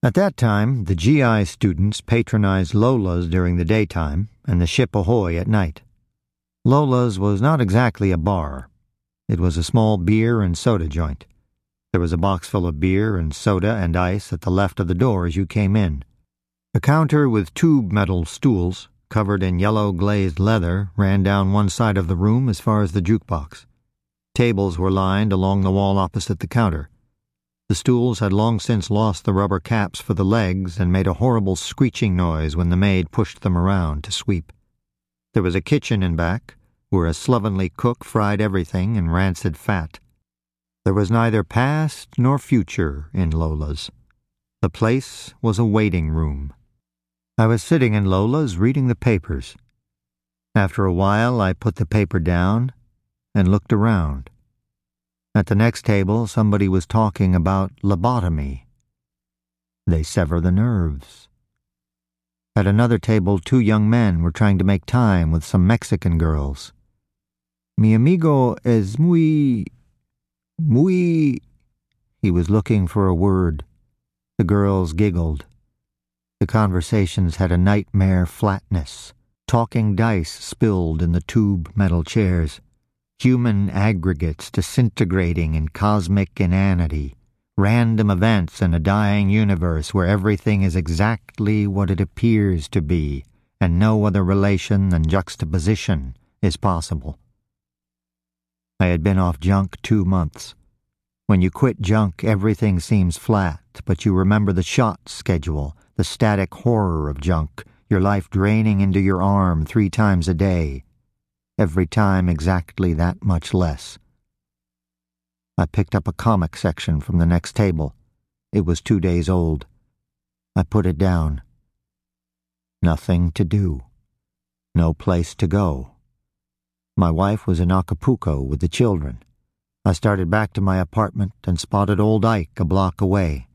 At that time, the GI students patronized Lola's during the daytime and the Ship Ahoy at night. Lola's was not exactly a bar. It was a small beer and soda joint. There was a box full of beer and soda and ice at the left of the door as you came in. A counter with tube metal stools, covered in yellow glazed leather, ran down one side of the room as far as the jukebox. Tables were lined along the wall opposite the counter. The stools had long since lost the rubber caps for the legs and made a horrible screeching noise when the maid pushed them around to sweep. There was a kitchen in back, where a slovenly cook fried everything in rancid fat. There was neither past nor future in Lola's. The place was a waiting room. I was sitting in Lola's reading the papers. After a while, I put the paper down and looked around. At the next table, somebody was talking about lobotomy. They sever the nerves. At another table, 2 young men were trying to make time with some Mexican girls. Mi amigo es muy... He was looking for a word. The girls giggled. The conversations had a nightmare flatness. Talking dice spilled in the tube metal chairs. Human aggregates disintegrating in cosmic inanity. Random events in a dying universe where everything is exactly what it appears to be, and no other relation than juxtaposition is possible. I had been off junk 2 months. When you quit junk, everything seems flat, but you remember the shot schedule, the static horror of junk, your life draining into your arm 3 times a day. Every time exactly that much less. I picked up a comic section from the next table. It was 2 days old. I put it down. Nothing to do. No place to go. My wife was in Acapulco with the children. I started back to my apartment and spotted old Ike a block away.